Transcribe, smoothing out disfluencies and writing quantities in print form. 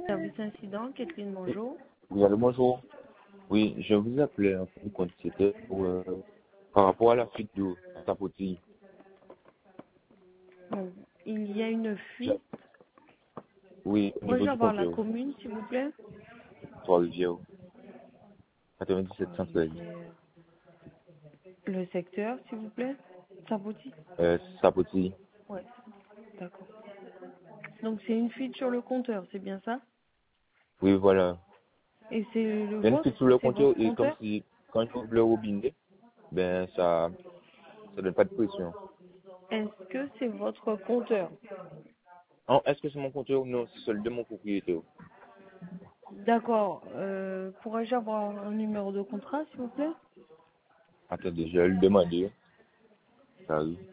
Service incident, Catherine, bonjour. Oui, allô, bonjour. Oui, je vous appelais en fin de compte, c'était par rapport à la fuite d'eau à Tapoti. Bon, il y a une Je- fuite. Oui, au niveau Pourrais-je du avoir la compteur, commune, s'il vous plaît? Trois-Rivières, 9713. Rivière. Le secteur, s'il vous plaît? Sapoti? Tapoti. Ouais, d'accord. Donc c'est une fuite sur le compteur, c'est bien ça? Oui, voilà. Et c'est le Il y a une vôtre? fuite sur le C'est votre compteur et comme compteur? si, quand j'ouvre le robinet, ben, ça donne pas de pression. Est-ce que c'est votre compteur? Oh, est-ce que c'est mon compteur ou non? C'est celui de mon propriétaire. D'accord. Pourrais-je avoir un numéro de contrat, s'il vous plaît? Attendez, je vais le demander. Ça arrive.